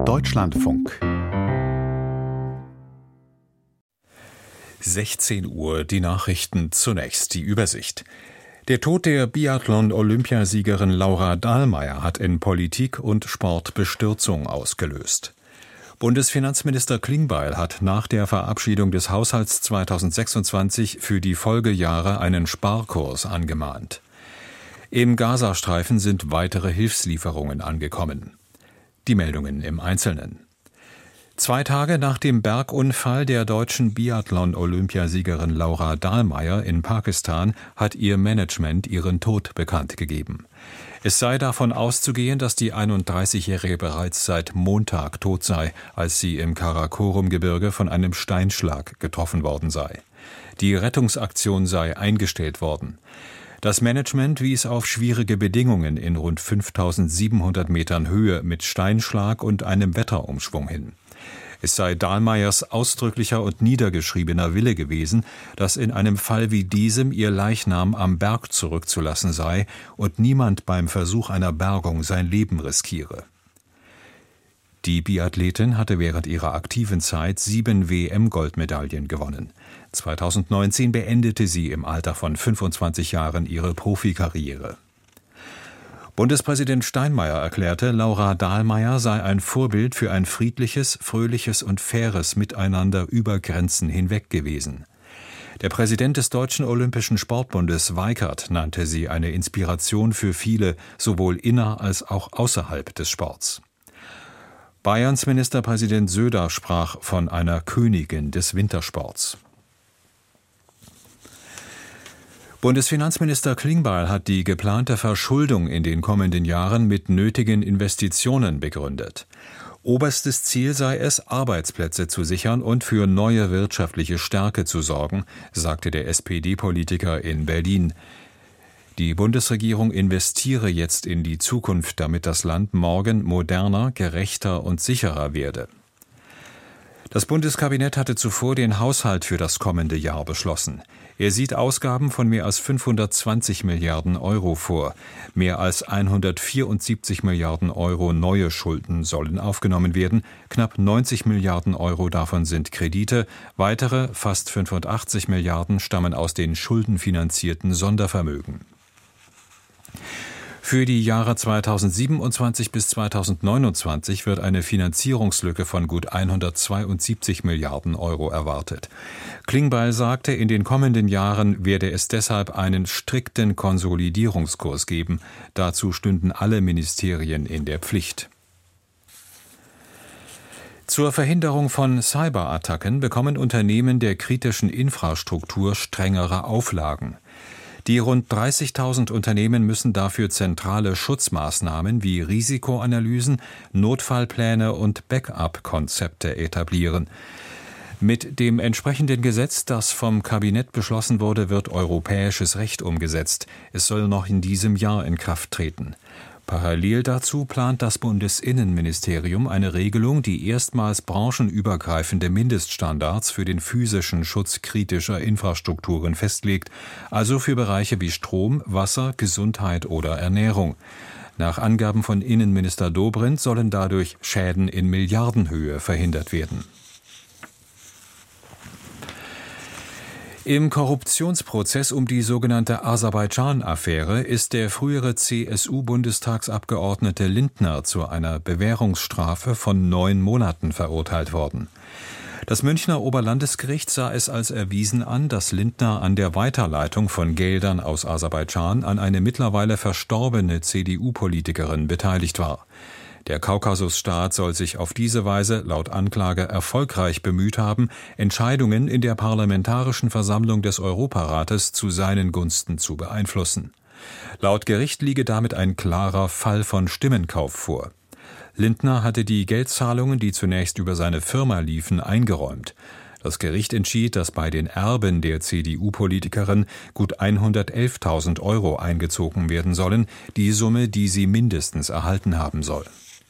Deutschlandfunk. 16 Uhr, die Nachrichten, zunächst die Übersicht. Der Tod der Biathlon-Olympiasiegerin Laura Dahlmeier hat in Politik und Sport Bestürzung ausgelöst. Bundesfinanzminister Klingbeil hat nach der Verabschiedung des Haushalts 2026 für die Folgejahre einen Sparkurs angemahnt. Im Gazastreifen sind weitere Hilfslieferungen angekommen. Die Meldungen im Einzelnen. 2 Tage nach dem Bergunfall der deutschen Biathlon-Olympiasiegerin Laura Dahlmeier in Pakistan hat ihr Management ihren Tod bekannt gegeben. Es sei davon auszugehen, dass die 31-Jährige bereits seit Montag tot sei, als sie im Karakorum-Gebirge von einem Steinschlag getroffen worden sei. Die Rettungsaktion sei eingestellt worden. Das Management wies auf schwierige Bedingungen in rund 5.700 Metern Höhe mit Steinschlag und einem Wetterumschwung hin. Es sei Dahlmeiers ausdrücklicher und niedergeschriebener Wille gewesen, dass in einem Fall wie diesem ihr Leichnam am Berg zurückzulassen sei und niemand beim Versuch einer Bergung sein Leben riskiere. Die Biathletin hatte während ihrer aktiven Zeit 7 WM-Goldmedaillen gewonnen. 2019 beendete sie im Alter von 25 Jahren ihre Profikarriere. Bundespräsident Steinmeier erklärte, Laura Dahlmeier sei ein Vorbild für ein friedliches, fröhliches und faires Miteinander über Grenzen hinweg gewesen. Der Präsident des Deutschen Olympischen Sportbundes Weikert nannte sie eine Inspiration für viele, sowohl inner- als auch außerhalb des Sports. Bayerns Ministerpräsident Söder sprach von einer Königin des Wintersports. Bundesfinanzminister Klingbeil hat die geplante Verschuldung in den kommenden Jahren mit nötigen Investitionen begründet. Oberstes Ziel sei es, Arbeitsplätze zu sichern und für neue wirtschaftliche Stärke zu sorgen, sagte der SPD-Politiker in Berlin. Die Bundesregierung investiere jetzt in die Zukunft, damit das Land morgen moderner, gerechter und sicherer werde. Das Bundeskabinett hatte zuvor den Haushalt für das kommende Jahr beschlossen. Er sieht Ausgaben von mehr als 520 Milliarden Euro vor. Mehr als 174 Milliarden Euro neue Schulden sollen aufgenommen werden. Knapp 90 Milliarden Euro davon sind Kredite. Weitere, fast 85 Milliarden, stammen aus den schuldenfinanzierten Sondervermögen. Für die Jahre 2027 bis 2029 wird eine Finanzierungslücke von gut 172 Milliarden Euro erwartet. Klingbeil sagte, in den kommenden Jahren werde es deshalb einen strikten Konsolidierungskurs geben. Dazu stünden alle Ministerien in der Pflicht. Zur Verhinderung von Cyberattacken bekommen Unternehmen der kritischen Infrastruktur strengere Auflagen. Die rund 30.000 Unternehmen müssen dafür zentrale Schutzmaßnahmen wie Risikoanalysen, Notfallpläne und Backup-Konzepte etablieren. Mit dem entsprechenden Gesetz, das vom Kabinett beschlossen wurde, wird europäisches Recht umgesetzt. Es soll noch in diesem Jahr in Kraft treten. Parallel dazu plant das Bundesinnenministerium eine Regelung, die erstmals branchenübergreifende Mindeststandards für den physischen Schutz kritischer Infrastrukturen festlegt, also für Bereiche wie Strom, Wasser, Gesundheit oder Ernährung. Nach Angaben von Innenminister Dobrindt sollen dadurch Schäden in Milliardenhöhe verhindert werden. Im Korruptionsprozess um die sogenannte Aserbaidschan-Affäre ist der frühere CSU-Bundestagsabgeordnete Lindner zu einer Bewährungsstrafe von 9 Monaten verurteilt worden. Das Münchner Oberlandesgericht sah es als erwiesen an, dass Lindner an der Weiterleitung von Geldern aus Aserbaidschan an eine mittlerweile verstorbene CDU-Politikerin beteiligt war. Der Kaukasusstaat soll sich auf diese Weise laut Anklage erfolgreich bemüht haben, Entscheidungen in der Parlamentarischen Versammlung des Europarates zu seinen Gunsten zu beeinflussen. Laut Gericht liege damit ein klarer Fall von Stimmenkauf vor. Lindner hatte die Geldzahlungen, die zunächst über seine Firma liefen, eingeräumt. Das Gericht entschied, dass bei den Erben der CDU-Politikerin gut 111.000 Euro eingezogen werden sollen, die Summe, die sie mindestens erhalten haben soll.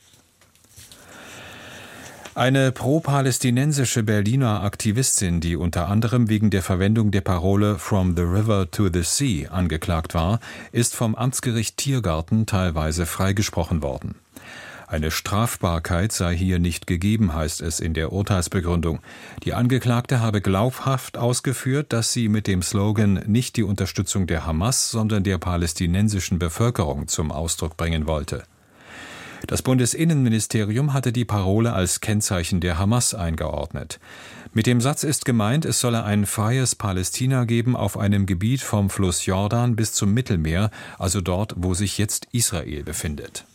Eine pro-palästinensische Berliner Aktivistin, die unter anderem wegen der Verwendung der Parole "From the River to the Sea" angeklagt war, ist vom Amtsgericht Tiergarten teilweise freigesprochen worden. Eine Strafbarkeit sei hier nicht gegeben, heißt es in der Urteilsbegründung. Die Angeklagte habe glaubhaft ausgeführt, dass sie mit dem Slogan nicht die Unterstützung der Hamas, sondern der palästinensischen Bevölkerung zum Ausdruck bringen wollte. Das Bundesinnenministerium hatte die Parole als Kennzeichen der Hamas eingeordnet. Mit dem Satz ist gemeint, es solle ein freies Palästina geben auf einem Gebiet vom Fluss Jordan bis zum Mittelmeer, also dort, wo sich jetzt Israel befindet.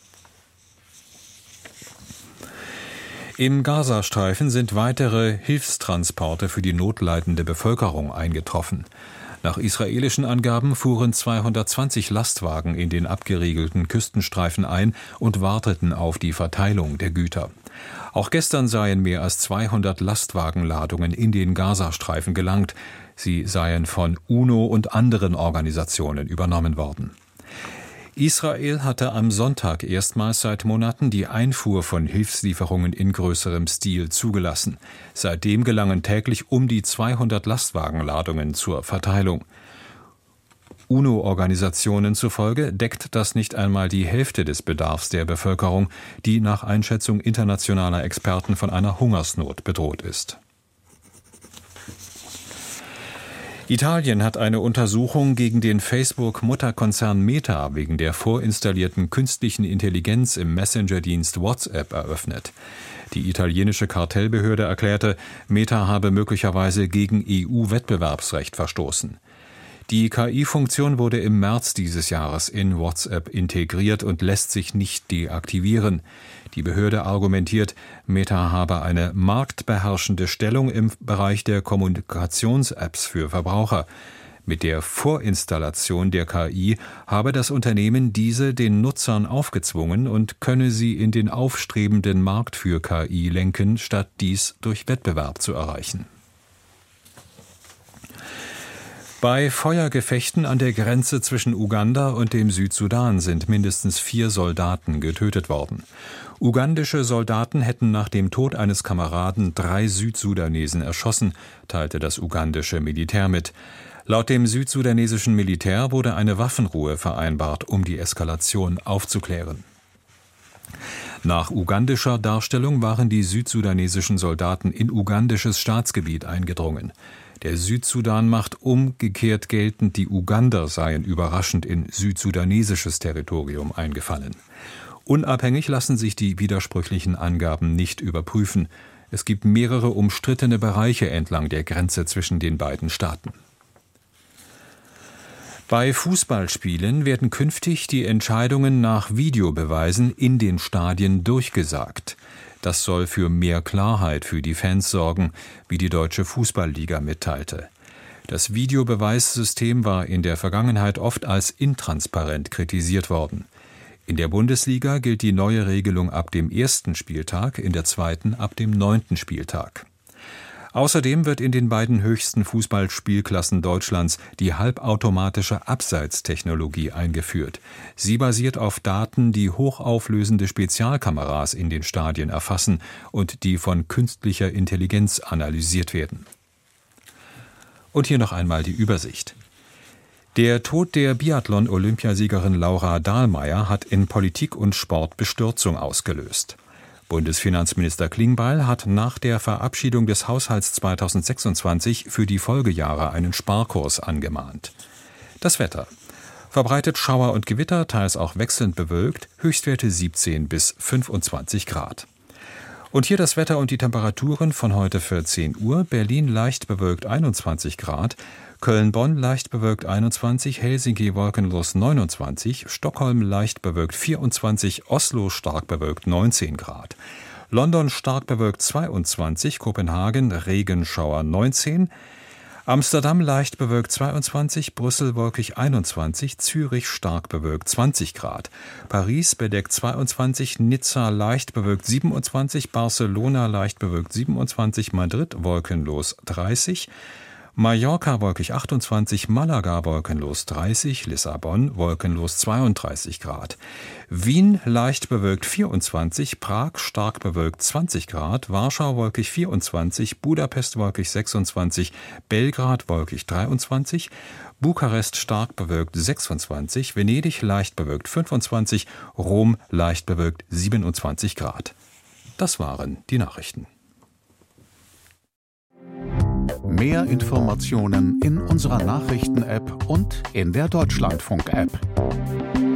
Im Gazastreifen sind weitere Hilfstransporte für die notleidende Bevölkerung eingetroffen. Nach israelischen Angaben fuhren 220 Lastwagen in den abgeriegelten Küstenstreifen ein und warteten auf die Verteilung der Güter. Auch gestern seien mehr als 200 Lastwagenladungen in den Gazastreifen gelangt. Sie seien von UNO und anderen Organisationen übernommen worden. Israel hatte am Sonntag erstmals seit Monaten die Einfuhr von Hilfslieferungen in größerem Stil zugelassen. Seitdem gelangen täglich um die 200 Lastwagenladungen zur Verteilung. UNO-Organisationen zufolge deckt das nicht einmal die Hälfte des Bedarfs der Bevölkerung, die nach Einschätzung internationaler Experten von einer Hungersnot bedroht ist. Italien hat eine Untersuchung gegen den Facebook-Mutterkonzern Meta wegen der vorinstallierten künstlichen Intelligenz im Messenger-Dienst WhatsApp eröffnet. Die italienische Kartellbehörde erklärte, Meta habe möglicherweise gegen EU-Wettbewerbsrecht verstoßen. Die KI-Funktion wurde im März dieses Jahres in WhatsApp integriert und lässt sich nicht deaktivieren. Die Behörde argumentiert, Meta habe eine marktbeherrschende Stellung im Bereich der Kommunikations-Apps für Verbraucher. Mit der Vorinstallation der KI habe das Unternehmen diese den Nutzern aufgezwungen und könne sie in den aufstrebenden Markt für KI lenken, statt dies durch Wettbewerb zu erreichen. Bei Feuergefechten an der Grenze zwischen Uganda und dem Südsudan sind mindestens 4 Soldaten getötet worden. Ugandische Soldaten hätten nach dem Tod eines Kameraden 3 Südsudanesen erschossen, teilte das ugandische Militär mit. Laut dem südsudanesischen Militär wurde eine Waffenruhe vereinbart, um die Eskalation aufzuklären. Nach ugandischer Darstellung waren die südsudanesischen Soldaten in ugandisches Staatsgebiet eingedrungen. Der Südsudan macht umgekehrt geltend, die Ugander seien überraschend in südsudanesisches Territorium eingefallen. Unabhängig lassen sich die widersprüchlichen Angaben nicht überprüfen. Es gibt mehrere umstrittene Bereiche entlang der Grenze zwischen den beiden Staaten. Bei Fußballspielen werden künftig die Entscheidungen nach Videobeweisen in den Stadien durchgesagt. Das soll für mehr Klarheit für die Fans sorgen, wie die Deutsche Fußballliga mitteilte. Das Videobeweissystem war in der Vergangenheit oft als intransparent kritisiert worden. In der Bundesliga gilt die neue Regelung ab dem 1. Spieltag, in der 2. ab dem 9. Spieltag. Außerdem wird in den beiden höchsten Fußballspielklassen Deutschlands die halbautomatische Abseitstechnologie eingeführt. Sie basiert auf Daten, die hochauflösende Spezialkameras in den Stadien erfassen und die von künstlicher Intelligenz analysiert werden. Und hier noch einmal die Übersicht. Der Tod der Biathlon-Olympiasiegerin Laura Dahlmeier hat in Politik und Sport Bestürzung ausgelöst. Bundesfinanzminister Klingbeil hat nach der Verabschiedung des Haushalts 2026 für die Folgejahre einen Sparkurs angemahnt. Das Wetter. Verbreitet Schauer und Gewitter, teils auch wechselnd bewölkt, Höchstwerte 17 bis 25 Grad. Und hier das Wetter und die Temperaturen von heute 14 Uhr. Berlin leicht bewölkt 21 Grad, Köln-Bonn leicht bewölkt 21, Helsinki wolkenlos 29, Stockholm leicht bewölkt 24, Oslo stark bewölkt 19 Grad, London stark bewölkt 22, Kopenhagen Regenschauer 19, Amsterdam leicht bewölkt 22, Brüssel wolkig 21, Zürich stark bewölkt 20 Grad, Paris bedeckt 22, Nizza leicht bewölkt 27, Barcelona leicht bewölkt 27, Madrid wolkenlos 30, Mallorca wolkig 28, Malaga wolkenlos 30, Lissabon wolkenlos 32 Grad. Wien leicht bewölkt 24, Prag stark bewölkt 20 Grad, Warschau wolkig 24, Budapest wolkig 26, Belgrad wolkig 23, Bukarest stark bewölkt 26, Venedig leicht bewölkt 25, Rom leicht bewölkt 27 Grad. Das waren die Nachrichten. Mehr Informationen in unserer Nachrichten-App und in der Deutschlandfunk-App.